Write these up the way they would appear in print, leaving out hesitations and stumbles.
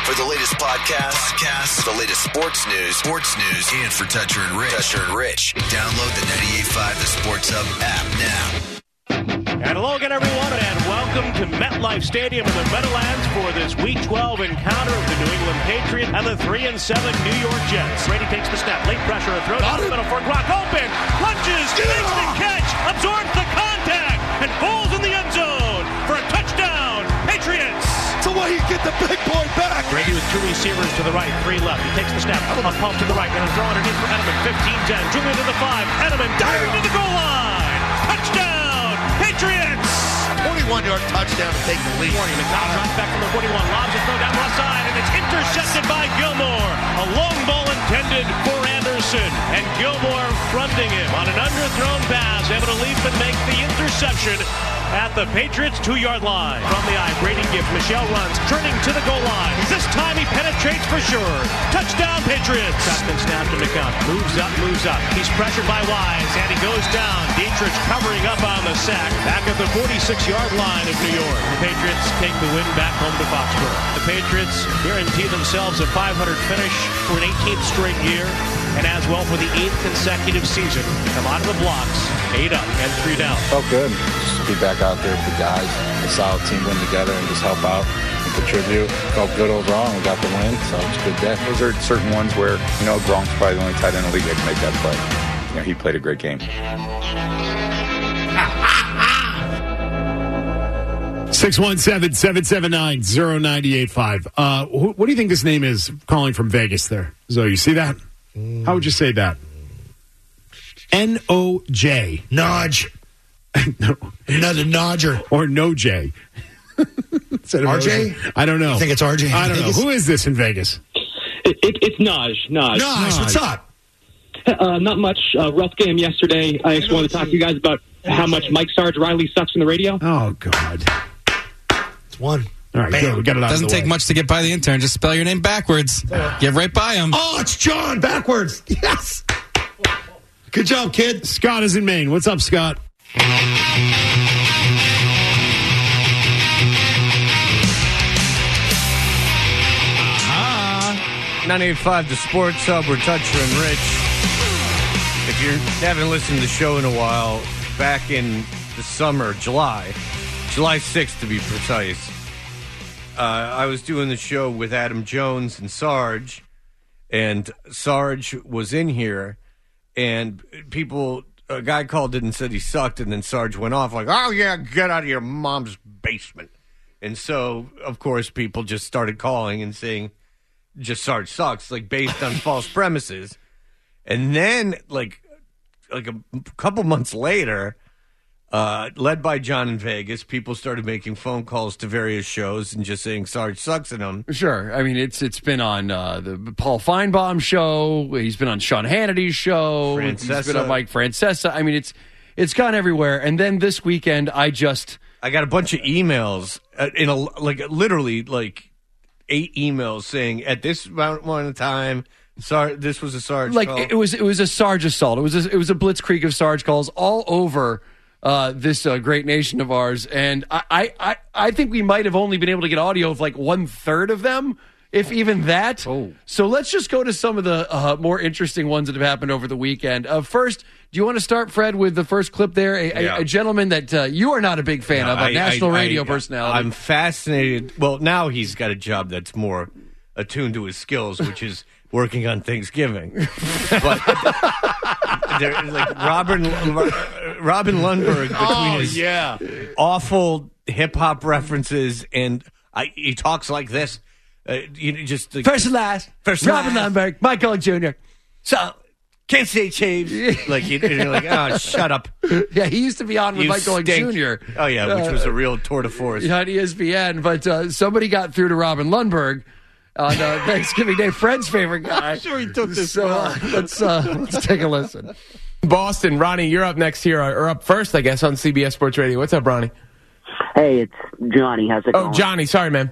For the latest podcasts, the latest sports news, and for Toucher and Rich, download the 98.5 The Sports Hub app now. And hello again, everyone, and welcome to MetLife Stadium in the Meadowlands for this Week 12 encounter of the New England Patriots and the 3-7 New York Jets. Brady takes the snap, late pressure, a throw down the middle for Gronk, open, lunges, makes the catch, absorbs the contact, and falls in the end zone for a touchdown, Patriots! It's the way you get the big boy back. Brady with two receivers to the right, three left. He takes the snap, a pump to the right, and a throw underneath for Edelman, 15-10, Julian to the 5, Edelman diving to the goal line, touchdown, Patriots! 21-yard touchdown to take the lead. McDonald drops back from the 41, lobs a throw down left side, and it's intercepted by Gilmore. A long ball intended for Anderson, and Gilmore fronting him on an underthrown pass, able to leap and make the interception at the Patriots' 2-yard line. From the eye, Brady gives. Michelle runs, turning to the goal line. This time he penetrates for sure. Touchdown, Patriots. Shotgun snap to McCown. Moves up. He's pressured by Wise, and he goes down. Dietrich covering up on the sack. Back at the 46-yard line of New York. The Patriots take the win back home to Foxborough. The Patriots guarantee themselves a 500 finish for an 18th straight year, and as well for the 8th consecutive season. Come out of the blocks, 8 up and 3 down. Felt good just to be back out there with the guys, a solid team win together and just help out and contribute. Felt good overall and we got the win, so it's a good day. Those are certain ones where, Gronk's probably the only tight end in the league that can make that play. He played a great game. 617-779-0985. What do you think this name is calling from Vegas there? Zoe, you see that? How would you say that? N-O-J. Nodge. No. Another Nodger. Or no J. RJ? I don't know. You think it's RJ? I don't know. Who is this in Vegas? It's Naj. Naj, what's up? Not much. Rough game yesterday. I just wanted to talk to you guys about how much Mike Sarge Riley sucks in the radio. Oh, God. It's one. All right, good. We got it out Doesn't of the take way. much to get by the intern. Just spell your name backwards. Get right by him. Oh, it's John backwards. Yes. Good job, kid. Scott is in Maine. What's up, Scott? 98.5 The Sports Hub, we're Toucher and Rich. If you haven't listened to the show in a while, back in the summer, July 6th to be precise, I was doing the show with Adam Jones and Sarge, and Sarge was in here, and a guy called in and said he sucked, and then Sarge went off like, oh yeah, get out of your mom's basement. And so, of course, people just started calling and saying, just Sarge sucks, like based on false premises. And then, like a couple months later, led by John in Vegas, people started making phone calls to various shows and just saying Sarge sucks in them. Sure. I mean, it's been on the Paul Feinbaum show. He's been on Sean Hannity's show. He's been on Mike Francesa. I mean, it's gone everywhere. And then this weekend, I got a bunch of emails literally 8 emails saying at this amount of time, this was a Sarge call. It was a Sarge assault. It was a blitzkrieg of Sarge calls all over this great nation of ours, and I think we might have only been able to get audio of like 1/3 of them, if even that. Oh. So let's just go to some of the more interesting ones that have happened over the weekend. First, do you want to start, Fred, with the first clip there? A gentleman that you are not a big fan of, a national radio personality. I'm fascinated. Well, now he's got a job that's more attuned to his skills, which is working on Thanksgiving. But like Robin Lundberg, between his awful hip hop references, and he talks like this. First and last, Robin Lundberg, Michael Jr. So can't say Chaves. Like you're like, oh, shut up. Yeah, he used to be on with Michael Jr. Oh yeah, which was a real tour de force on ESPN. But somebody got through to Robin Lundberg on Thanksgiving Day. Fred's favorite guy. I'm sure he took this. So let's take a listen. Boston, Ronnie, you're up next here, or up first, I guess, on CBS Sports Radio. What's up, Ronnie? Hey, it's Johnny. How's it going? Oh, Johnny. Sorry, man.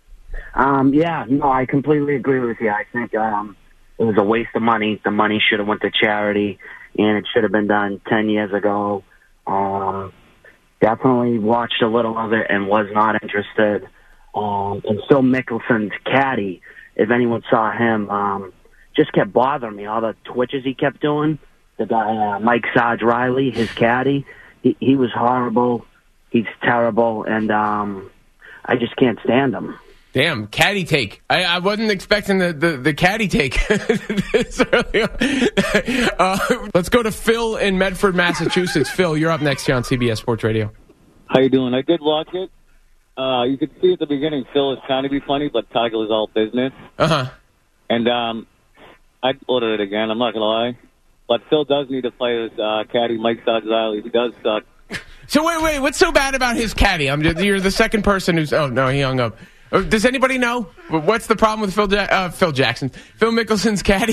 I completely agree with you. I think it was a waste of money. The money should have went to charity, and it should have been done 10 years ago. Definitely watched a little of it and was not interested. and Phil Mickelson's caddy, if anyone saw him, just kept bothering me. All the twitches he kept doing. The guy, Mike Sarge Riley, his caddy, he was horrible. He's terrible, and I just can't stand him. Damn, caddy take. I wasn't expecting the caddy take this early on. Let's go to Phil in Medford, Massachusetts. Phil, you're up next here on CBS Sports Radio. How you doing? I did watch it. You could see at the beginning Phil is trying to be funny, but Tiger is all business. Uh-huh. And I'd order it again, I'm not going to lie. But Phil does need to play his caddy, Mike Sarge Riley. He does suck. So wait, what's so bad about his caddy? You're the second person who's... Oh, no, he hung up. Does anybody know? What's the problem with Phil Jackson? Phil Mickelson's caddy?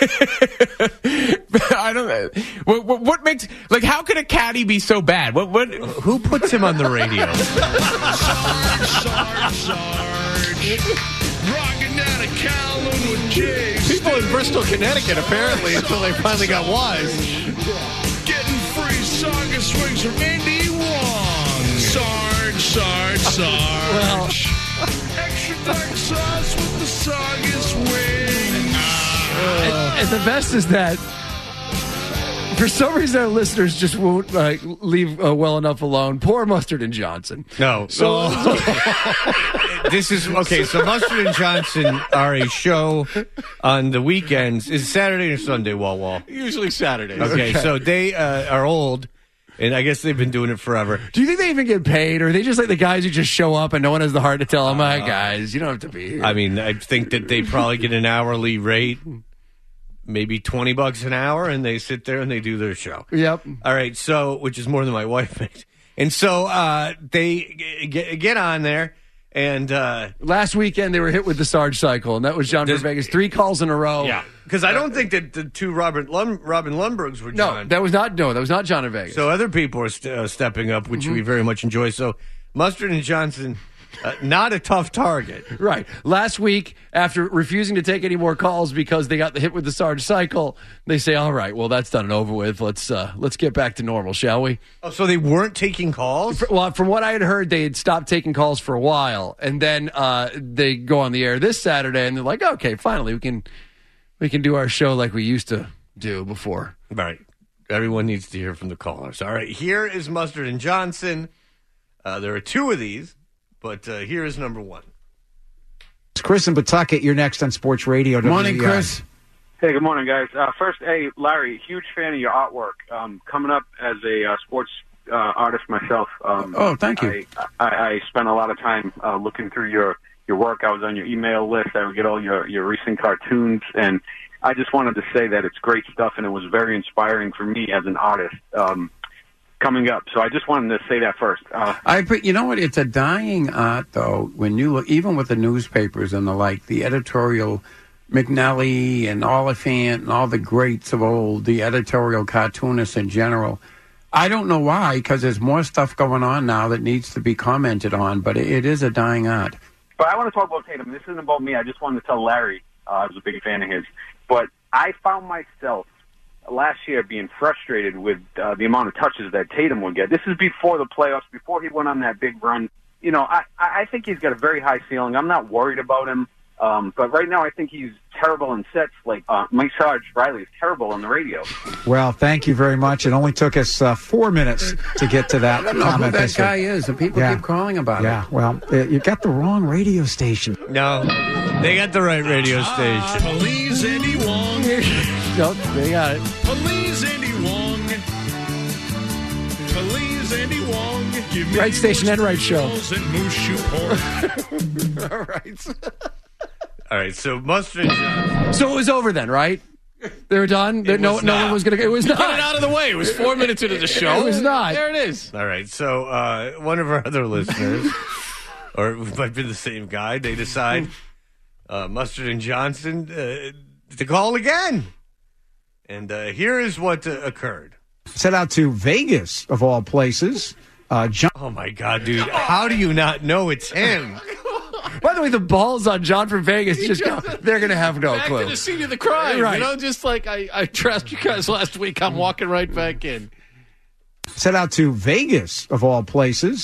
I don't know. What makes... Like, how could a caddy be so bad? Who puts him on the radio? Sarge. Rocking down a Calhoun with Jays. People in Bristol, Connecticut, apparently, until they finally got wise. Getting free saga swings from Andy Wong. Sarge. Well... Extra dark sauce with the saga swing. And the best is that for some reason our listeners just won't leave well enough alone. Poor Mustard and Johnson. No. So this is okay. So Mustard and Johnson are a show on the weekends. Is it Saturday or Sunday, Wall? Usually Saturdays. Okay, so they are old. And I guess they've been doing it forever. Do you think they even get paid, or are they just like the guys who just show up and no one has the heart to tell them, "Hi guys, you don't have to be here"? I mean, I think that they probably get an hourly rate, maybe $20 an hour, and they sit there and they do their show. Yep. All right, so which is more than my wife makes. And so they get on there, and last weekend they were hit with the Sarge cycle, and that was John from Vegas. 3 calls in a row. Yeah, because I don't think that the two Robin Lundbergs were John. That was not John in Vegas. So other people are stepping up, which we very much enjoy. So Mustard and Johnson, not a tough target. Right. Last week, after refusing to take any more calls because they got the hit with the Sarge cycle, they say, all right, well, that's done and over with. Let's get back to normal, shall we? Oh, so they weren't taking calls? Well, from what I had heard, they had stopped taking calls for a while. And then they go on the air this Saturday, and they're like, okay, finally, we can do our show like we used to do before. All right. Everyone needs to hear from the callers. All right. Here is Mustard and Johnson. There are 2 of these. But here is number 1. It's Chris and Pawtucket. You're next on Sports Radio. Good morning, Chris. Hey, good morning, guys. First, hey, Larry, huge fan of your artwork. Coming up as a sports artist myself. Thank you. I spent a lot of time looking through your work. I was on your email list. I would get all your recent cartoons, and I just wanted to say that it's great stuff, and it was very inspiring for me as an artist. Coming up. So I just wanted to say that first. You know what? It's a dying art, though. When you look, even with the newspapers and the like, the editorial, McNally and Oliphant and all the greats of old, the editorial cartoonists in general. I don't know why, because there's more stuff going on now that needs to be commented on, but it is a dying art. But I want to talk about Tatum. This isn't about me. I just wanted to tell Larry I was a big fan of his. But I found myself last year being frustrated with the amount of touches that Tatum would get. This is before the playoffs, before he went on that big run. You know, I think he's got a very high ceiling. I'm not worried about him. But right now I think he's terrible in sets. Like Mike Sarge Riley is terrible on the radio. Well, thank you very much. It only took us 4 minutes to get to that comment. I don't know who that guy is, and people keep calling about it. Yeah, well, you got the wrong radio station. No, they got the right radio station. Please, Andy Wong. Nope, they got it. Please, Andy Wong. Please, Andy Wong. Give me Right station and right show. And moose shoe pork. All right. All right, so Mustard and Johnson. So it was over then, right? They were done? No one was going to... It was not. Get it out of the way. It was 4 minutes into the show. It was not. There it is. All right, so one of our other listeners, or it might be the same guy, they decide Mustard and Johnson to call again. And here is what occurred. Set out to Vegas, of all places. Oh, my God, dude. How do you not know it's him? By the way, the ball's on John from Vegas. They're going to have no back clue. Back to the scene of the crime. Right. You know, just like I trashed you guys last week, I'm walking right back in. Set out to Vegas, of all places.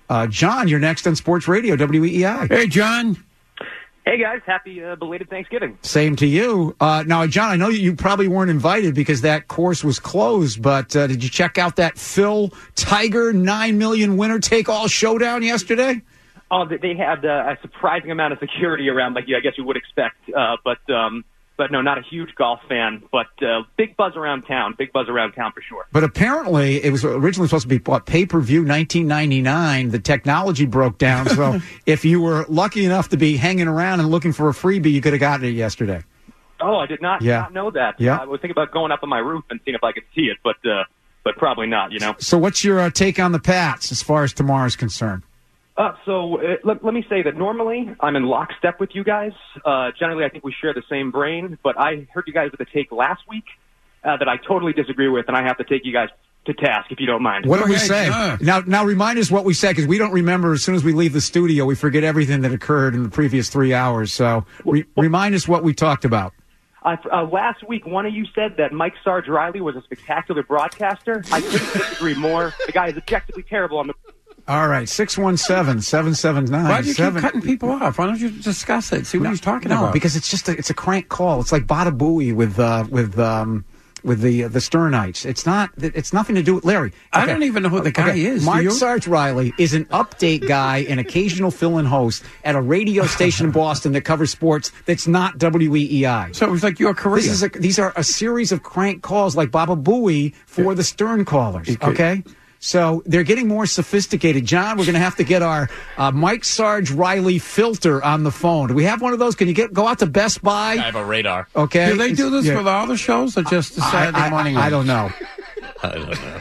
John, you're next on Sports Radio, WEEI. Hey, John. Hey, guys. Happy belated Thanksgiving. Same to you. Now, John, I know you probably weren't invited because that course was closed, but did you check out that Phil Tiger 9 million winner take-all showdown yesterday? Oh, they had a surprising amount of security around, like I guess you would expect. But no, not a huge golf fan. But big buzz around town. Big buzz around town for sure. But apparently, it was originally supposed to be pay-per-view $19.99. The technology broke down, so if you were lucky enough to be hanging around and looking for a freebie, you could have gotten it yesterday. Oh, I did not know that. Yeah. I was thinking about going up on my roof and seeing if I could see it, but probably not. So, what's your take on the Pats as far as tomorrow's concerned? Let me say that normally I'm in lockstep with you guys. Generally, I think we share the same brain, but I heard you guys with a take last week that I totally disagree with, and I have to take you guys to task, if you don't mind. What did we say? Now remind us what we said, because we don't remember. As soon as we leave the studio, we forget everything that occurred in the previous 3 hours. So remind us what we talked about. Last week, one of you said that Mike Sarge Riley was a spectacular broadcaster. I couldn't disagree more. The guy is objectively terrible on the... All right, 617-779. Why do you keep cutting people off? Why don't you discuss it? See what he's talking about? No, because it's a crank call. It's like Bada Booey with the Sternites. It's nothing to do with Larry. I don't even know who the guy is. Mark Sarge Riley is an update guy, an occasional fill-in host at a radio station in Boston that covers sports that's not WEEI. So it was like your career. These are a series of crank calls like Baba Booey for the Stern callers. Okay. So they're getting more sophisticated. John, we're going to have to get our Mike Sarge Riley filter on the phone. Do we have one of those? Can you go out to Best Buy? I have a radar. Okay. Do they do this for all the shows or just the Saturday morning? I don't know. I don't know.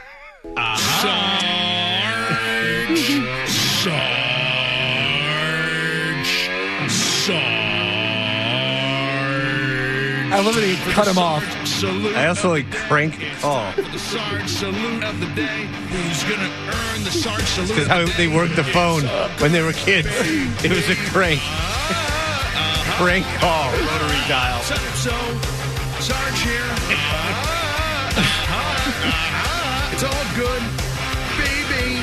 I love it. He cut him off. I also like crank call. The Sarge salute of the day. Who's going to earn the Sarge salute? Because how they worked the phone when they were kids. It was a crank. Crank call. Rotary dial. So, Sarge here. It's all good, baby.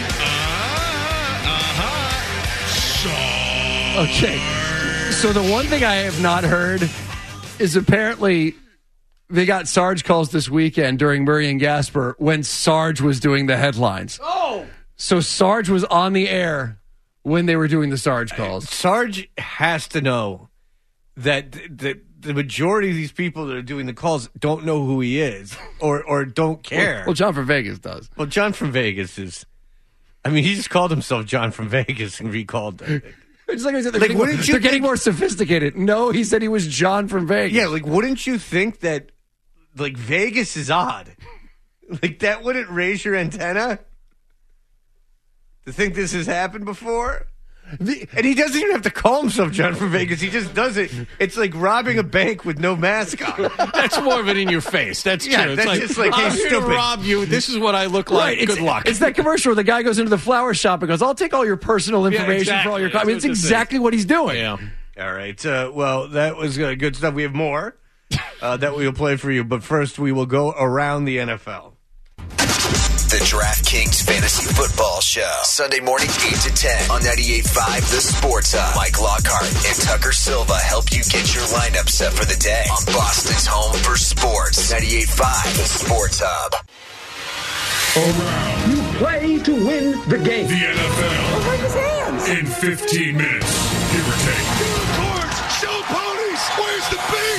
Okay. So the one thing I have not heard is apparently they got Sarge calls this weekend during Murray and Gasper when Sarge was doing the headlines. Oh! So Sarge was on the air when they were doing the Sarge calls. Sarge has to know that the majority of these people that are doing the calls don't know who he is or don't care. Well, John from Vegas does. Well, John from Vegas is... I mean, he just called himself John from Vegas and recalled that. It's like I said, they're getting more sophisticated. No, he said he was John from Vegas. Yeah, like, wouldn't you think that, like, Vegas is odd? Like, that wouldn't raise your antenna? To think this has happened before? And he doesn't even have to call himself John from Vegas. He just does it. It's like robbing a bank with no mask on. That's more of it in your face. That's true. It's that's just like, hey, I'm here stupid. to rob you. This is what I look like. Right. Good luck. It's that commercial where the guy goes into the flower shop and goes, I'll take all your personal information for all your... I mean, it's exactly what he's doing. Yeah. All right. Well, that was good stuff. We have more that we will play for you. But first, we will go around the NFL. The DraftKings Fantasy Football Show. Sunday morning, 8 to 10 on 98.5 The Sports Hub. Mike Lockhart and Tucker Silva help you get your lineup set for the day on Boston's home for sports. 98.5 The Sports Hub. Around. You play to win the game. The NFL. Break his hands. In 15 minutes, give or take. Courts, show ponies. Where's the beat?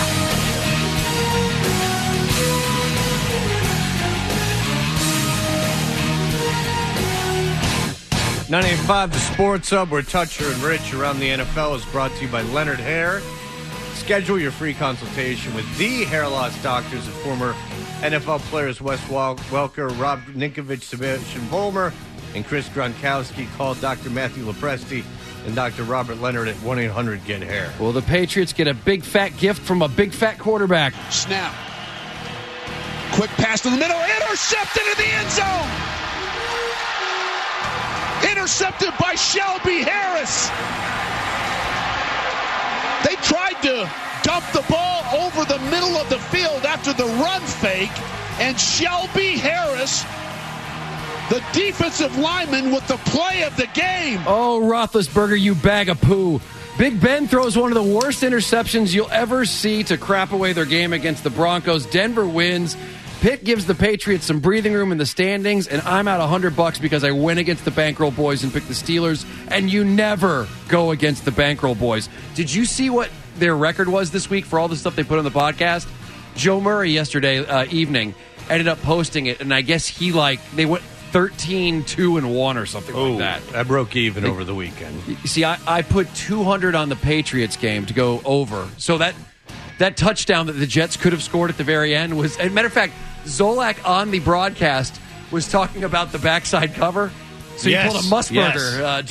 98.5 The Sports Hub, where Toucher and Rich around the NFL is brought to you by Leonard Hair. Schedule your free consultation with the hair loss doctors of former NFL players Wes Welker, Rob Ninkovich, Sebastian Vollmer, and Chris Gronkowski. Call Dr. Matthew Lepresti and Dr. Robert Leonard at 1-800-GET-HAIR. Well, the Patriots get a big fat gift from a big fat quarterback. Snap. Quick pass to the middle. Intercepted in the end zone. Intercepted by Shelby Harris. They tried to dump the ball over the middle of the field after the run fake, and Shelby Harris the defensive lineman with the play of the game. Oh, Roethlisberger, you bag of poo. Big Ben throws one of the worst interceptions you'll ever see to crap away their game against the Broncos. Denver wins. Pitt gives the Patriots some breathing room in the standings, and I'm out $100 because I went against the Bankroll Boys and picked the Steelers, and you never go against the Bankroll Boys. Did you see what their record was this week for all the stuff they put on the podcast? Joe Murray yesterday evening ended up posting it, and I guess they went 13-2-1 or something like that. I broke even over the weekend. You see, I put 200 on the Patriots game to go over. So that touchdown that the Jets could have scored at the very end was, as a matter of fact, Zolak on the broadcast was talking about the backside cover. So he pulled a Musburger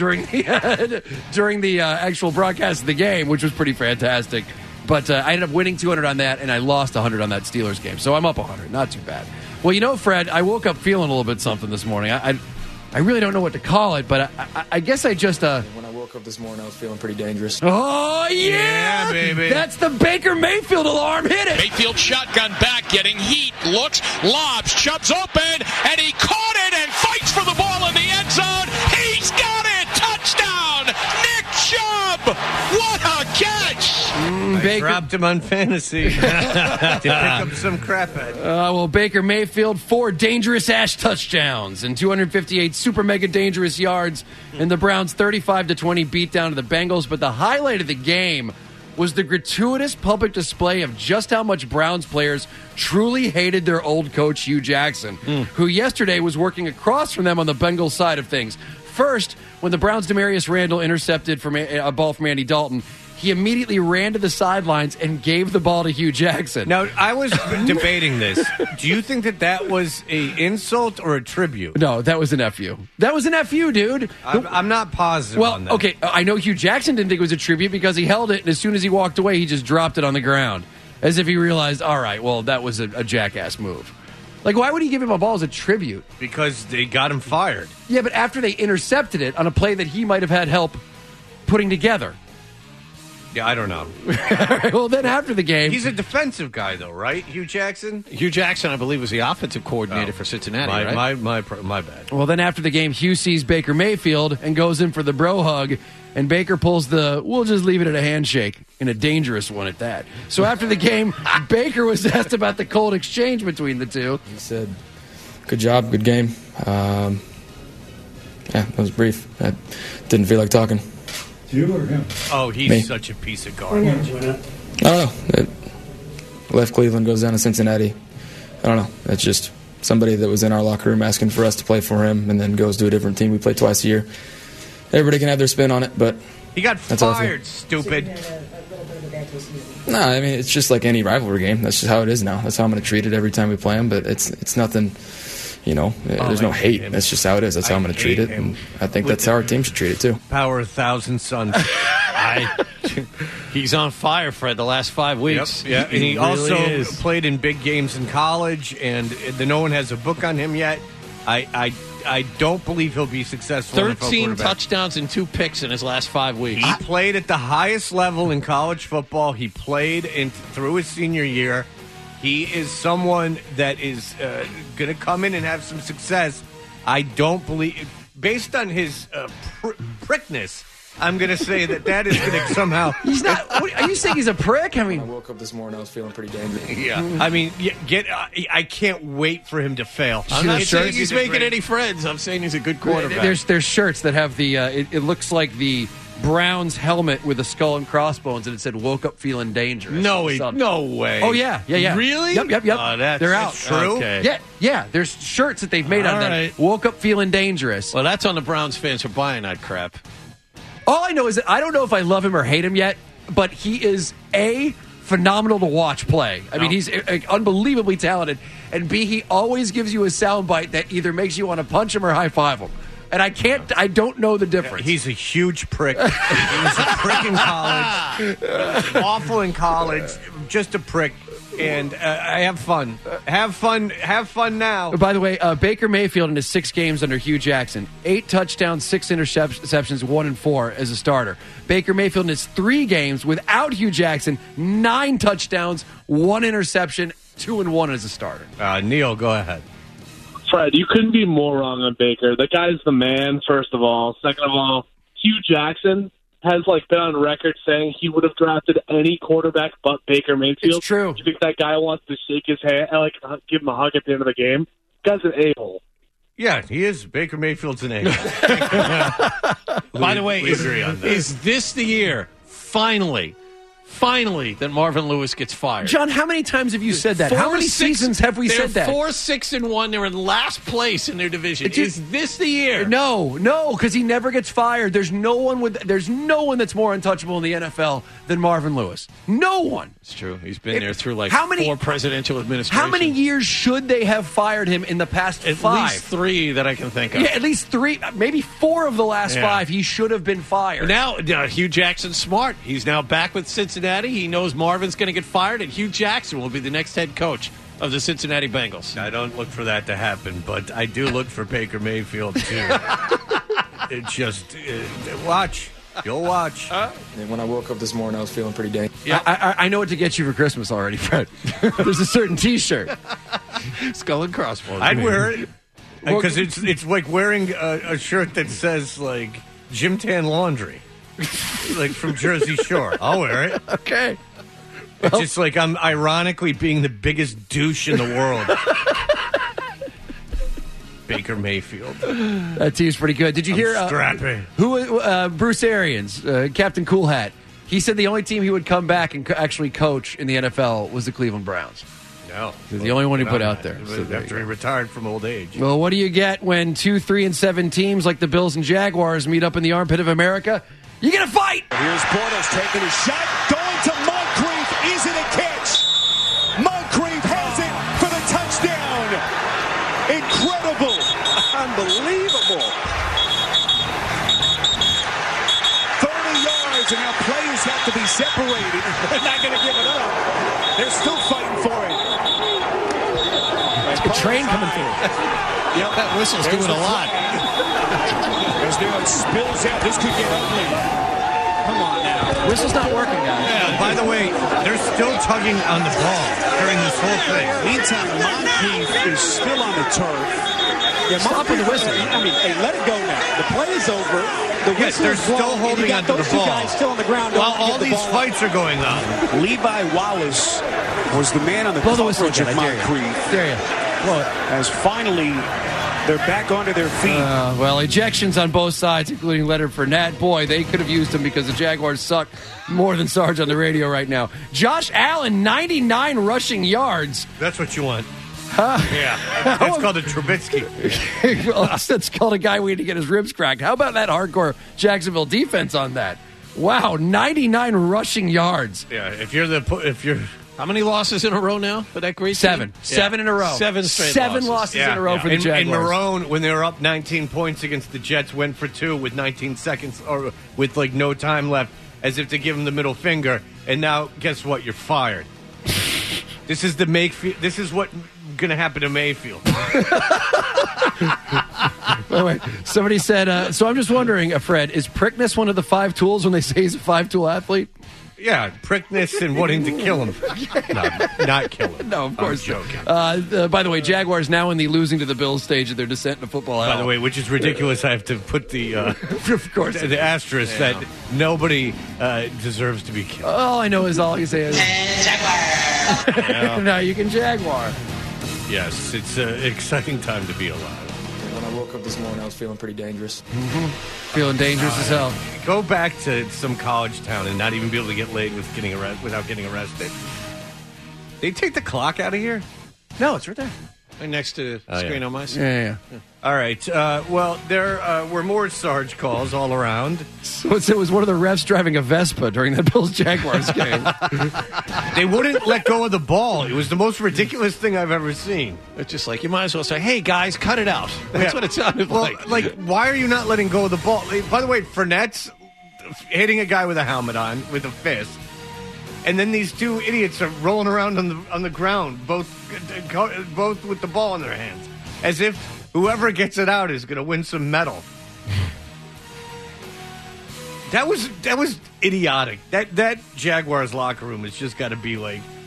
during the actual broadcast of the game, which was pretty fantastic. But I ended up winning 200 on that, and I lost 100 on that Steelers game. So I'm up 100. Not too bad. Well, Fred, I woke up feeling a little bit something this morning. I really don't know what to call it, but I guess I just... When I woke up this morning, I was feeling pretty dangerous. Oh, yeah! Baby. That's the Baker Mayfield alarm. Hit it! Mayfield shotgun back, getting heat, looks, lobs, Chubb's open, and he caught it and fights for the ball in the end zone. He's got it! Touchdown! Nick Chubb! What a catch! I dropped him on fantasy to pick up some crap at. Baker Mayfield, 4 dangerous-ass touchdowns and 258 super mega dangerous yards, and the Browns 35-20 beat down to the Bengals. But the highlight of the game was the gratuitous public display of just how much Browns players truly hated their old coach, Hugh Jackson, who yesterday was working across from them on the Bengals side of things. First, when the Browns' Demarius Randall intercepted a ball from Andy Dalton, he immediately ran to the sidelines and gave the ball to Hugh Jackson. Now, I was debating this. Do you think that was an insult or a tribute? No, that was an FU. That was an FU, dude. I'm not positive on that. Okay, I know Hugh Jackson didn't think it was a tribute because he held it, and as soon as he walked away, he just dropped it on the ground, as if he realized, all right, well, that was a jackass move. Like, why would he give him a ball as a tribute? Because they got him fired. Yeah, but after they intercepted it on a play that he might have had help putting together. Yeah, I don't know. Well, then after the game... He's a defensive guy, though, right? Hugh Jackson? Hugh Jackson, I believe, was the offensive coordinator for Cincinnati, right? My bad. Well, then after the game, Hugh sees Baker Mayfield and goes in for the bro hug, and Baker pulls we'll just leave it at a handshake, and a dangerous one at that. So after the game, Baker was asked about the cold exchange between the two. He said, good job, good game. Yeah, that was brief. I didn't feel like talking. You or him? Oh, he's Me. such a piece of garbage. I don't know. Left Cleveland, goes down to Cincinnati. I don't know. That's just somebody that was in our locker room asking for us to play for him and then goes to a different team. We play twice a year. Everybody can have their spin on it, but he got that's fired, stupid. No, I mean, it's just like any rivalry game. That's just how it is now. That's how I'm going to treat it every time we play them, but it's nothing... there's no hate. That's just how it is. That's how I'm going to treat it. And I think that's how our team should treat it, too. Power 1,000 suns. He's on fire, Fred, the last 5 weeks. Yep, yeah, and he really also played in big games in college, and no one has a book on him yet. I don't believe he'll be successful. 13 touchdowns and 2 picks in his last 5 weeks. He played at the highest level in college football. He played through his senior year. He is someone that is going to come in and have some success. I don't believe, based on his prickness, I'm going to say that is going to somehow. He's not. Are you saying he's a prick? I mean, when I woke up this morning, I was feeling pretty dangerous. Yeah, I mean, I can't wait for him to fail. I'm not saying he's making any friends. I'm saying he's a good quarterback. There's shirts that have the. It looks like the Browns helmet with a skull and crossbones, and it said "Woke up feeling dangerous." No way. Oh yeah. Really? Yep. They're out. True. Okay. Yeah. There's shirts that they've made out of that. Woke up feeling dangerous. Well, that's on the Browns fans for buying that crap. All I know is that I don't know if I love him or hate him yet, but he is phenomenal to watch play. I mean, he's unbelievably talented, and B, he always gives you a soundbite that either makes you want to punch him or high five him. And I don't know the difference. He's a huge prick. He was a prick in college. Awful in college. Just a prick. And I have fun. Have fun now. By the way, Baker Mayfield in his 6 games under Hugh Jackson, 8 touchdowns, 6 interceptions, 1-4 as a starter. Baker Mayfield in his 3 games without Hugh Jackson, 9 touchdowns, 1 interception, 2-1 as a starter. Neil, go ahead. Fred, you couldn't be more wrong on Baker. The guy's the man, first of all. Second of all, Hugh Jackson has been on record saying he would have drafted any quarterback but Baker Mayfield. It's true. You think that guy wants to shake his hand, give him a hug at the end of the game? The guy's an a-hole. Yeah, he is. Baker Mayfield's an a-hole. By the way, we agree on that. Is this the year, finally, that Marvin Lewis gets fired? John, how many times have you said that? How many seasons have we said that? They're 4-6-1. They're in last place in their division. Is this the year? No, because he never gets fired. There's no one that's more untouchable in the NFL than Marvin Lewis. No one. It's true. He's been there through 4 presidential administrations. How many years should they have fired him in the past 5? At least 3 that I can think of. Yeah, at least 3, maybe 4 of the last 5. He should have been fired. Now, Hugh Jackson's smart. He's now back with Cincinnati. He knows Marvin's going to get fired, and Hugh Jackson will be the next head coach of the Cincinnati Bengals. I don't look for that to happen, but I do look for Baker Mayfield, too. Watch. You'll watch. And when I woke up this morning, I was feeling pretty dang. Yeah, I know what to get you for Christmas already, Fred. There's a certain T-shirt. Skull and crossbones. I'd wear it because it's like wearing a shirt that says Gym Tan Laundry, from Jersey Shore. I'll wear it. Okay. It's just I'm ironically being the biggest douche in the world. Baker Mayfield. That team's pretty good. Did you hear Bruce Arians, Captain Cool Hat? He said the only team he would come back and actually coach in the NFL was the Cleveland Browns. No. He's the only one he put out there. After he retired from old age. Well, what do you get when 2, 3, and 7 teams like the Bills and Jaguars meet up in the armpit of America? You get a fight! Here's Bortles taking a shot, going to Moncrief. Is it a catch? Moncrief has it for the touchdown. Incredible. Unbelievable. 30 yards, and now players have to be separated. They're not going to give it up. They're still fighting for it. It's a train coming through. Yep, that whistle's doing a lot. As now it spills out, this could get ugly. Come on now. Whistle's not working, guys. Yeah, by the way, they're still tugging on the ball during this whole thing. Meantime, Moncrief is still on the turf. Yeah, stop with the whistle. Hey, let it go now. The play is over. The whistle they're is blown, still holding onto the ball. Guys still on the ground while all these fights are going on. Levi Wallace was the man on the coverage of Moncrief. There you go. As finally they're back onto their feet. Well, ejections on both sides, including Leonard Fournette. Boy, they could have used him because the Jaguars suck more than Sarge on the radio right now. Josh Allen, 99 rushing yards. That's what you want. Yeah. That's called a Trubisky. Well, that's called a guy waiting to get his ribs cracked. How about that hardcore Jacksonville defense on that? Wow, 99 rushing yards. Yeah, if you're how many losses in a row now for that great 7. team? 7 in a row. 7 straight losses in a row for the Jaguars. And Marone, when they were up 19 points against the Jets, went for 2 with 19 seconds or with no time left, as if to give them the middle finger. And now, guess what? You're fired. This is what going to happen to Mayfield. Wait. Somebody said. So I'm just wondering, Fred, is prickness one of the 5 tools when they say he's a 5-tool athlete? Yeah, prickness and wanting to kill him. No, not kill him. No, of course. I'm joking. By the way, Jaguars now in the losing to the Bills stage of their descent into football. By the way, which is ridiculous. I have to put the of course the asterisk that nobody deserves to be killed. All I know is all you say is Jaguar. Yeah. No, you can Jaguar. Yes, it's an exciting time to be alive. When I woke up this morning, I was feeling pretty dangerous. Mm-hmm. Feeling dangerous as hell. Go back to some college town and not even be able to get laid without getting arrested. They take the clock out of here? No, it's right there. Right next to the screen on my side. Yeah. All right. Well, there were more Sarge calls all around. So it was one of the refs driving a Vespa during that Bills-Jaguars game. They wouldn't let go of the ball. It was the most ridiculous thing I've ever seen. It's just like, you might as well say, hey, guys, cut it out. That's what it sounded like. Like, why are you not letting go of the ball? By the way, Fournette's hitting a guy with a helmet on, with a fist. And then these 2 idiots are rolling around on the ground, both with the ball in their hands, as if whoever gets it out is going to win some medal. That was idiotic. That Jaguars locker room has just got to be like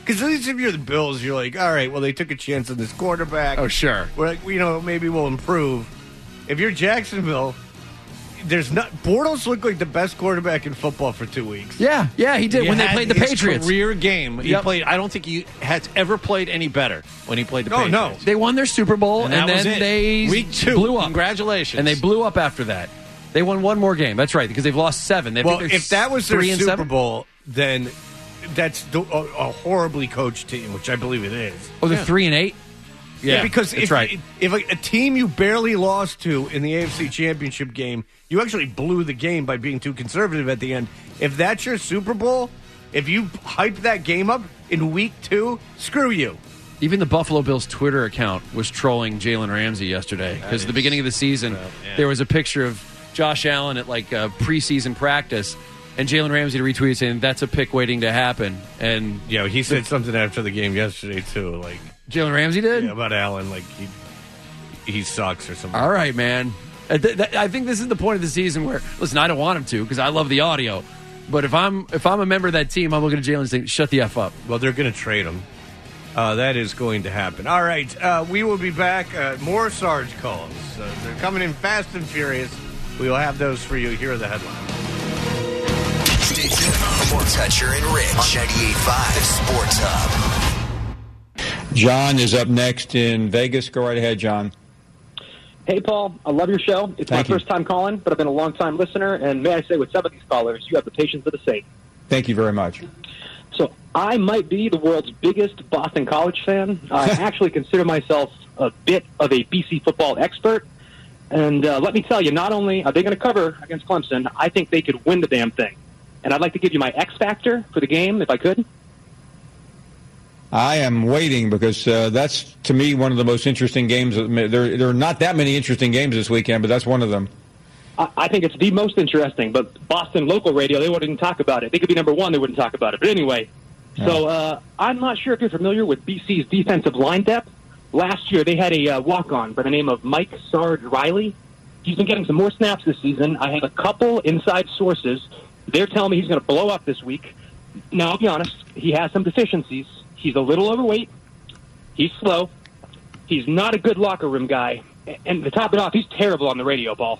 Because at least if you're the Bills, you're like, all right, well, they took a chance on this quarterback. Oh, sure. We're like, maybe we'll improve. If you're Jacksonville, Bortles looked like the best quarterback in football for 2 weeks. Yeah, he did when they played the Patriots. Career game. He played. I don't think he has ever played any better when he played the Patriots. No. They won their Super Bowl, and then they Week 2 blew up. Congratulations. And they blew up after that. They won one more game. That's right, because they've lost 7. If that was their 3 and Super 7? Bowl, then that's a horribly coached team, which I believe it is. Oh, they're 3 and 8. Yeah, because that's right. If a team you barely lost to in the AFC Championship game, you actually blew the game by being too conservative at the end. If that's your Super Bowl, if you hype that game up in week 2, screw you. Even the Buffalo Bills Twitter account was trolling Jalen Ramsey yesterday because at the beginning of the season, there was a picture of Josh Allen at preseason practice, and Jalen Ramsey retweeted saying that's a pick waiting to happen. And he said something after the game yesterday too, like Jalen Ramsey did about Allen, like he sucks or something. All right, man. I think this is the point of the season where, listen, I don't want him to because I love the audio, but if I'm a member of that team, I'm looking at Jalen and saying, shut the F up. Well, they're going to trade him. That is going to happen. All right, we will be back. More Sarge calls. They're coming in fast and furious. We will have those for you. Here are the headlines. Stay tuned for more Toucher and Rich on 98.5 The Sports Hub. John is up next in Vegas. Go right ahead, John. Hey, Paul. I love your show. It's my first time calling, but I've been a long-time listener. And may I say, with some of these callers, you have the patience of a saint. Thank you very much. So I might be the world's biggest Boston College fan. I actually consider myself a bit of a BC football expert. And let me tell you, not only are they going to cover against Clemson, I think they could win the damn thing. And I'd like to give you my X factor for the game, if I could. I am waiting because that's, to me, one of the most interesting games. There are not that many interesting games this weekend, but that's one of them. I think it's the most interesting, but Boston local radio, they wouldn't even talk about it. They could be number 1, they wouldn't talk about it. But anyway, so I'm not sure if you're familiar with BC's defensive line depth. Last year, they had a walk-on by the name of Mike Sarge Riley. He's been getting some more snaps this season. I have a couple inside sources. They're telling me he's going to blow up this week. Now, I'll be honest, he has some deficiencies. He's a little overweight. He's slow. He's not a good locker room guy. And to top it off, he's terrible on the radio, Paul.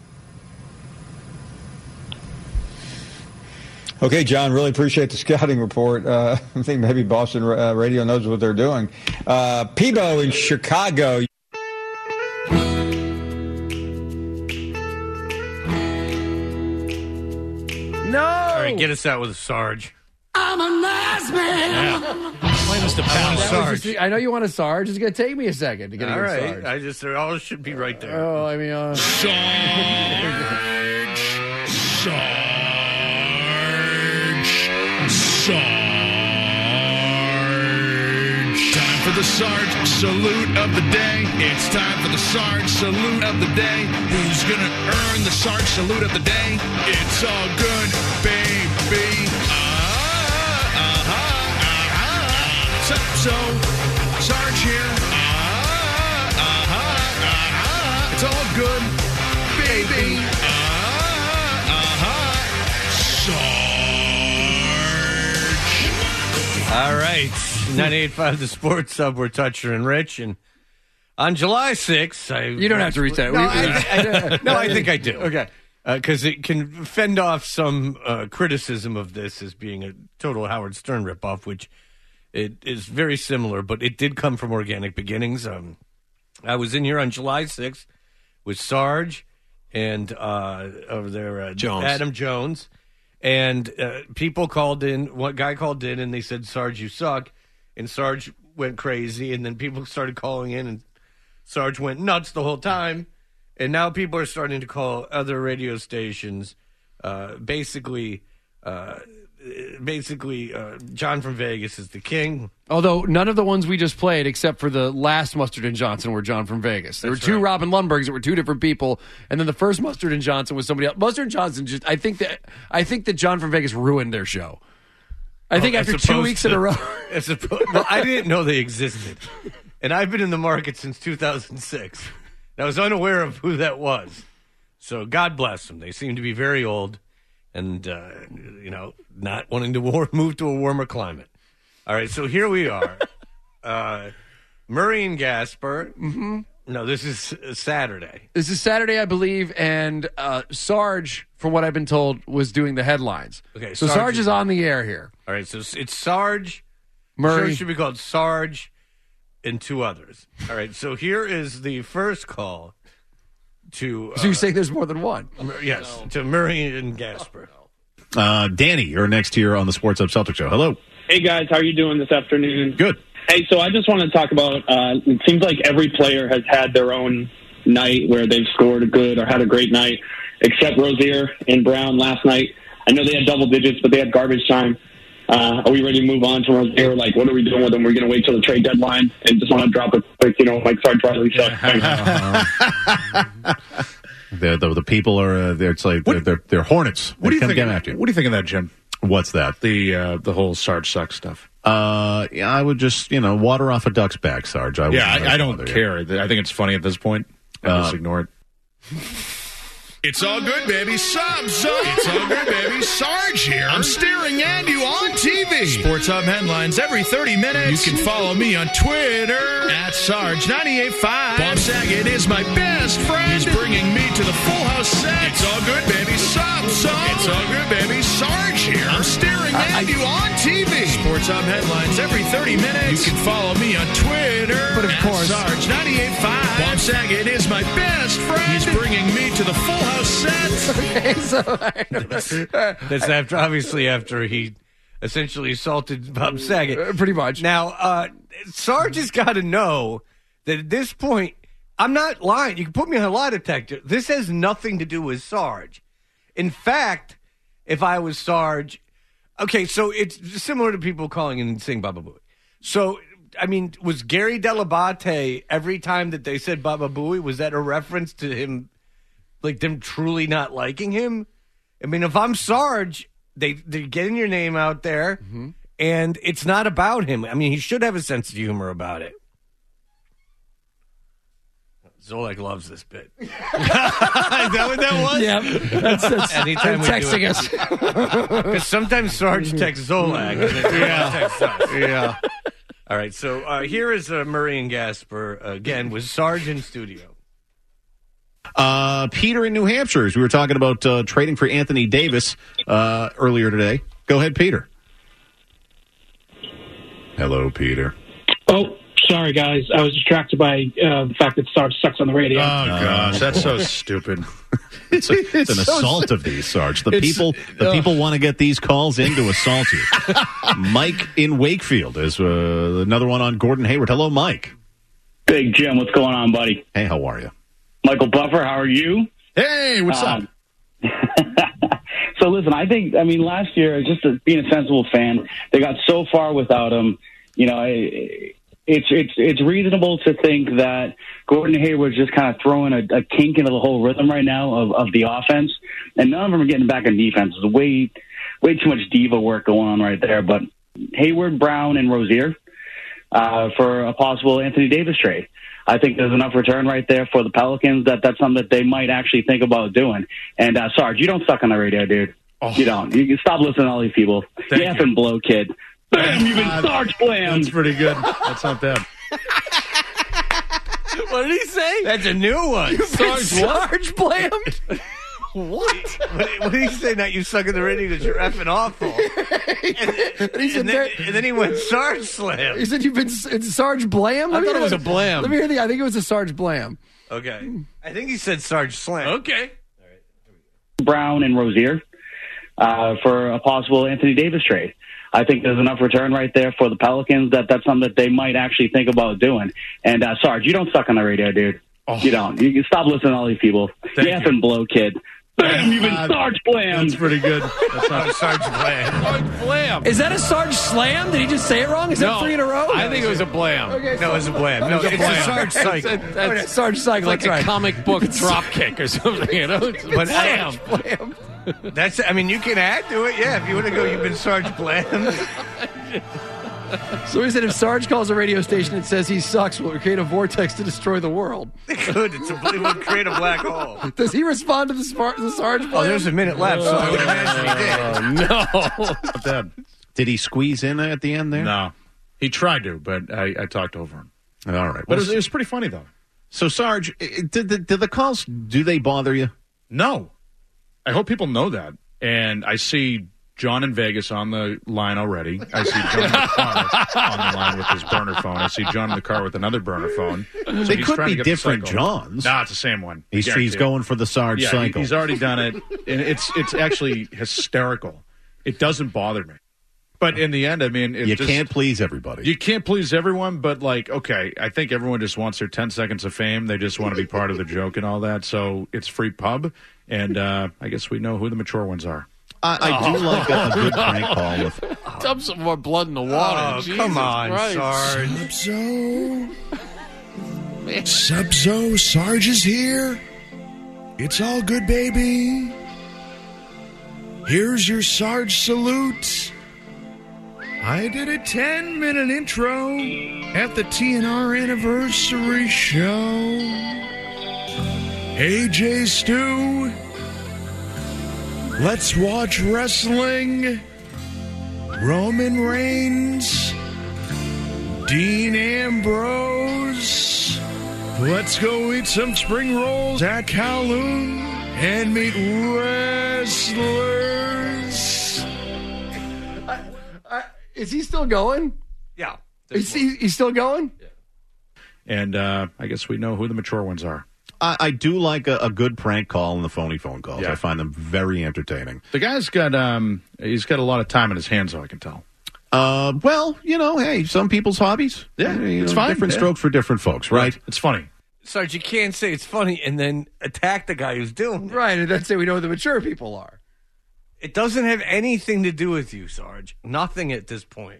Okay, John, really appreciate the scouting report. I think maybe Boston Radio knows what they're doing. Peebo in Chicago. No! All right, get us out with a Sarge. I'm a nice man. Play Mr. Powell. Sarge. I know you want a Sarge. It's going to take me a second to get a All good right, Sarge. they all should be right there. Oh, I mean, Sarge. Time for the Sarge salute of the day. It's time for the Sarge salute of the day. Who's gonna earn the Sarge salute of the day? It's all good, baby. So, Sarge here. It's all good, baby. Sarge. All right. 98.5 The Sports Hub. We're Toucher and Rich. And on July 6th... You don't have to read that. No, I think I do. Okay. Because it can fend off some criticism of this as being a total Howard Stern ripoff, which it is very similar, but it did come from organic beginnings. I was in here on July 6th with Sarge and over there, Jones. Adam Jones. And people called in. One guy called in, and they said, Sarge, you suck. And Sarge went crazy, and then people started calling in, and Sarge went nuts the whole time. And now people are starting to call other radio stations basically John from Vegas is the king. Although none of the ones we just played, except for the last Mustard and Johnson, were John from Vegas. There were two Robin Lundbergs that were two different people, and then the first Mustard and Johnson was somebody else. Mustard and Johnson just I think that John from Vegas ruined their show. I think after 2 weeks in a row. Well, I didn't know they existed. And I've been in the market since 2006. I was unaware of who that was. So God bless them. They seem to be very old and, not wanting to move to a warmer climate. All right, so here we are. Murray and Gasper. Mm-hmm. No, this is Saturday. This is Saturday, I believe, and Sarge, from what I've been told, was doing the headlines. Okay, so Sarge is on the air here. All right, so it's Sarge. Murray. Show should be called Sarge and two others. All right, so here is the first call to... so you're saying there's more than one? Yes, to Murray and Gasper. Danny, you're next here on the Sports Hub Celtics Show. Hello. Hey, guys. How are you doing this afternoon? Good. Hey, so I just want to talk about, it seems like every player has had their own night where they've scored a good or had a great night, except Rozier and Brown last night. I know they had double digits, but they had garbage time. Are we ready to move on to Rozier? Like, what are we doing with him? We're going to wait till the trade deadline and just want to drop a quick, like Sarge Riley sucks. The people are it's like they're hornets. What do you think? After you. What do you think of that, Jim? What's that? The whole Sarge sucks stuff. Yeah, I would just water off a duck's back, Sarge. I don't care. I think it's funny at this point. I just ignore it. It's all good, baby. It's all good, baby. Sarge here. I'm staring at you on TV. Sports Hub headlines every 30 minutes. You can follow me on Twitter at Sarge985. Bob Saget is my best friend. He's bringing me to the Full House set. It's all good, baby. It's all good, baby. Sarge here. I'm staring at you on TV. Sports Hub headlines every 30 minutes. You can follow me on Twitter. But of course, Sarge985. Bob Saget is my best friend. He's bringing me to the Full House set. Okay, so That's after he essentially assaulted Bob Saget. Pretty much. Now, Sarge has got to know that at this point, I'm not lying. You can put me on a lie detector. This has nothing to do with Sarge. In fact, if I was Sarge, okay, so it's similar to people calling and saying Baba Booey. So, I mean, was Gary Delabate, every time that they said Baba Booey, was that a reference to him, like them truly not liking him? I mean, if I'm Sarge, they're getting your name out there, and it's not about him. I mean, he should have a sense of humor about it. Zolak loves this bit. Is that what that was? Yep. That's anytime we texting do it. us. Because sometimes Sarge texts Zolak, and then Zolak texts us. Yeah. All right, so here is Murray and Gasper, again, with Sarge in studio. Peter in New Hampshire, as we were talking about trading for Anthony Davis earlier today. Go ahead, Peter. Hello, Peter. Oh, sorry, guys. I was distracted by the fact that Sarge sucks on the radio. Oh, gosh, that's so stupid. It's an assault of these, Sarge. The people want to get these calls in to assault you. Mike in Wakefield is another one on Gordon Hayward. Hello, Mike. Big Jim, what's going on, buddy? Hey, how are you? Michael Buffer, how are you? Hey, what's up? So listen, I mean, last year, just being a sensible fan, they got so far without him. It's reasonable to think that Gordon Hayward's just kind of throwing a kink into the whole rhythm right now of the offense, and none of them are getting back on defense. There's way too much diva work going on right there. But Hayward, Brown, and Rozier for a possible Anthony Davis trade. I think there's enough return right there for the Pelicans that's something that they might actually think about doing. And Sarge, you don't suck on the radio, dude. Oh. You don't. You can stop listening to all these people. You effing blow, kid. Bam, you've been Sarge blammed. That's pretty good. That's not bad. What did he say? That's a new one. Sarge blammed? What? What did he say? Not you suck at the radio because you're effing awful. And then he went Sarge slam. He said you've been Sarge blam? I thought it was a blam. Let me hear I think it was a Sarge blam. Okay. I think he said Sarge slam. Okay. Brown and Rozier for a possible Anthony Davis trade. I think there's enough return right there for the Pelicans that's something that they might actually think about doing. And Sarge, you don't suck on the radio, dude. Oh. You don't. You can stop listening to all these people. You effing blow, kid. Bam, you've been Sarge blammed. That's pretty good. That's not Sarge blam. Sarge blam. Is that a Sarge slam? Did he just say it wrong? Is that 3 in a row? I think it was a blam. Okay, no, it was a blam. No, it's a Sarge cycle. That's Sarge cycle. It's like a comic book drop kick or something, you know? But blam. That's. I mean, you can add to it. Yeah, if you want to go, you've been Sarge blam. So he said if Sarge calls a radio station and says he sucks, will it create a vortex to destroy the world? Good. It would create a black hole. Does he respond to the Sarge plan? Oh, there's a minute left, so I would imagine he did. No. Not bad. Did he squeeze in at the end there? No. He tried to, but I talked over him. All right. But it was pretty funny, though. So, Sarge, did the calls, do they bother you? No. I hope people know that. And I see John in Vegas on the line already. I see John in the car on the line with his burner phone. I see John in the car with another burner phone. So They he's could trying be to get the different cycle. Johns. No, it's the same one. I He's guarantee it. going for the Sarge cycle. He's already done it. And it's actually hysterical. It doesn't bother me. But in the end, I mean... You can't please everybody. You can't please everyone, but, like, okay, I think everyone just wants their 10 seconds of fame. They just want to be part of the joke and all that. So it's free pub, and I guess we know who the mature ones are. I do like a good prank call with... Dump some more blood in the water. Oh, Jesus come on, Christ. Sarge. Sub-Zo, Sarge is here. It's all good, baby. Here's your Sarge salute. I did a 10-minute intro at the TNR anniversary show. Hey, Jay Stu. Let's watch wrestling. Roman Reigns. Dean Ambrose. Let's go eat some spring rolls at Kowloon and meet wrestlers. Is he still going? Yeah. He's still going? Yeah. And I guess we know who the mature ones are. I do like a good prank call and the phony phone calls. Yeah. I find them very entertaining. The guy's got he's got a lot of time in his hands, though, I can tell. Well, hey, some people's hobbies. Yeah, it's fine. Different strokes for different folks, right? It's funny. Sarge, you can't say it's funny and then attack the guy who's doing it. Right, and then say we know who the mature people are. It doesn't have anything to do with you, Sarge. Nothing at this point.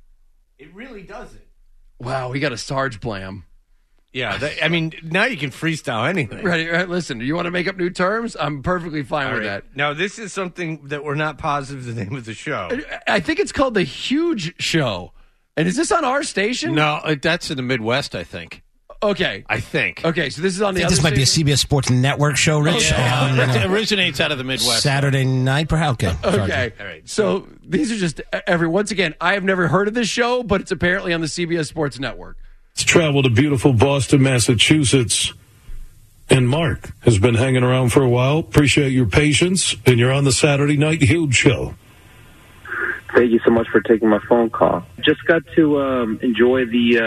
It really doesn't. Wow, we got a Sarge blam. Yeah, I mean, now you can freestyle anything. Right, listen, do you want to make up new terms? I'm perfectly fine with that. Now, this is something that we're not positive the name of the show. I think it's called The Huge Show. And is this on our station? No, that's in the Midwest, I think. Okay. I think. Okay, so this is on the I think other this might be a station? CBS Sports Network show, Rich. It originates out of the Midwest. Saturday night, perhaps. Okay. Okay. All right. So these are just once again, I have never heard of this show, but it's apparently on the CBS Sports Network. Let's travel to beautiful Boston, Massachusetts. And Mark has been hanging around for a while. Appreciate your patience. And you're on the Saturday Night Huge Show. Thank you so much for taking my phone call. Just got to enjoy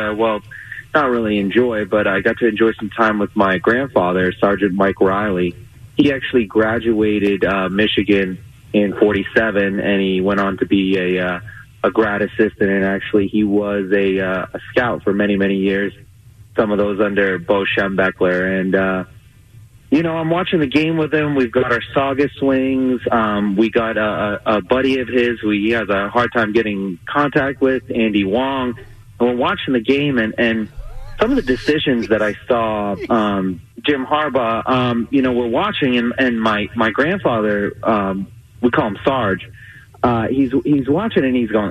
not really enjoy, but I got to enjoy some time with my grandfather, Sergeant Mike Riley. He actually graduated Michigan in '47, and he went on to be a grad assistant, and actually he was a scout for many, many years, some of those under Bo Schembechler. And, I'm watching the game with him. We've got our Saga swings. We got a buddy of his who he has a hard time getting contact with, Andy Wong. And we're watching the game, and some of the decisions that I saw, Jim Harbaugh, we're watching, and my grandfather, we call him Sarge, he's watching and he's going,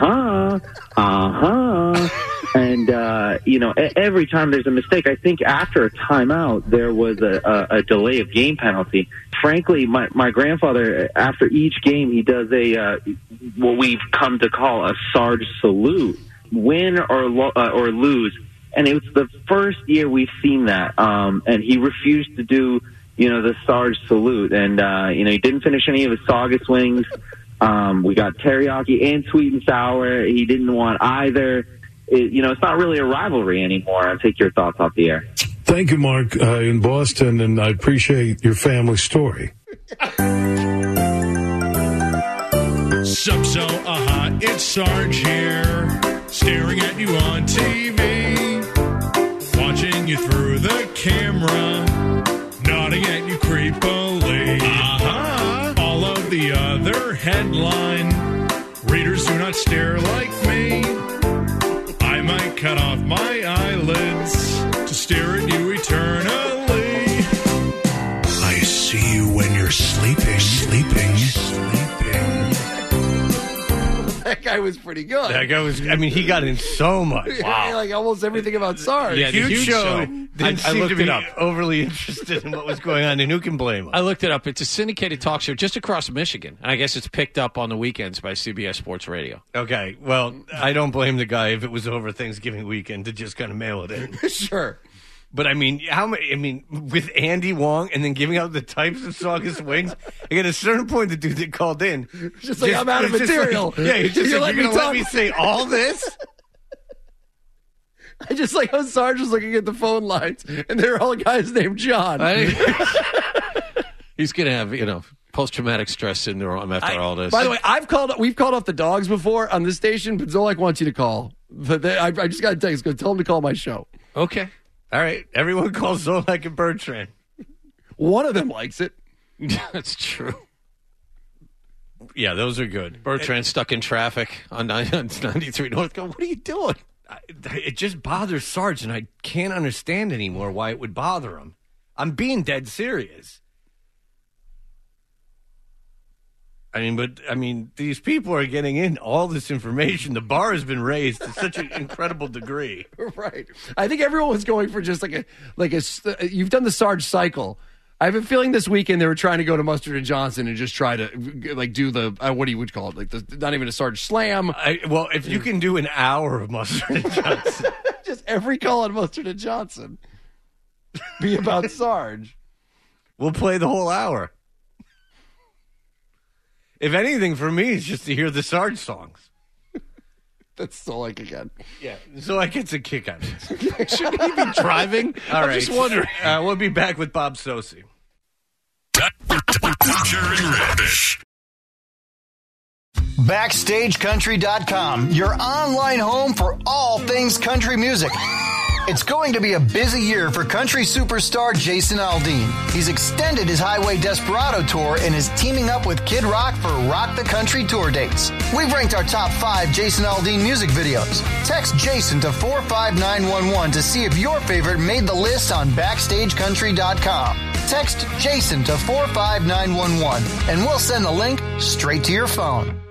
and every time there's a mistake, I think after a timeout there was a delay of game penalty. Frankly, my grandfather, after each game, he does what we've come to call a Sarge salute, win or lose. And it was the first year we've seen that, and he refused to do the Sarge salute, and he didn't finish any of his Saga swings. We got teriyaki and sweet and sour. He didn't want either. It's not really a rivalry anymore. I'll take your thoughts off the air. Thank you, Mark, in Boston, and I appreciate your family story. Sub-Zo, it's Sarge here, staring at you on TV, watching you through the camera, nodding at you creepily. All of the other headline readers do not stare like me. I might cut off my eyelids to stare at you eternally. I see you when you're sleeping. That guy guy was pretty good. That guy was. I mean, he got in so much. Yeah, like almost everything about Sarge. Yeah, the Huge show. Didn't I seem looked to be it up. overly interested in what was going on, and who can blame him? I looked it up. It's a syndicated talk show just across Michigan, and I guess it's picked up on the weekends by CBS Sports Radio. Okay, well, I don't blame the guy if it was over Thanksgiving weekend to just kind of mail it in. Sure. But I mean, with Andy Wong and then giving out the types of Saugus wings, like at a certain point, the dude that called in, just like, I'm out of was just material. Like, yeah, he's just You're like, you're letting going to me let me say all this? I just like how Sarge was looking at the phone lines, and they're all guys named John. He's going to have, post-traumatic stress syndrome after all this. By the way, we've called off the dogs before on this station, but Zolak wants you to call. But I just got a text. Go tell him to call my show. Okay. All right. Everyone calls Zolak and Bertrand. One of them likes it. That's true. Yeah, those are good. Bertrand stuck in traffic on 93 North. Go, what are you doing? It just bothers Sarge, and I can't understand anymore why it would bother him. I'm being dead serious. These people are getting in all this information. The bar has been raised to such an incredible degree. Right. I think everyone was going for just you've done the Sarge cycle. I have a feeling this weekend they were trying to go to Mustard and Johnson and just try to do the what do you would call it, not even a Sarge slam. Well, if you can do an hour of Mustard and Johnson, just every call on Mustard and Johnson be about Sarge. We'll play the whole hour. If anything, for me, it's just to hear the Sarge songs. That's Zolak again. Yeah, Zolak gets a kick out of it. Shouldn't he be driving? All right. Just wondering. We'll be back with Bob Sosi. Butcher and Rich. BackstageCountry.com, your online home for all things country music. It's going to be a busy year for country superstar Jason Aldean. He's extended his Highway Desperado tour and is teaming up with Kid Rock for Rock the Country tour dates. We've ranked our top 5 Jason Aldean music videos. Text Jason to 45911 to see if your favorite made the list on BackstageCountry.com. Text Jason to 45911 and we'll send the link straight to your phone.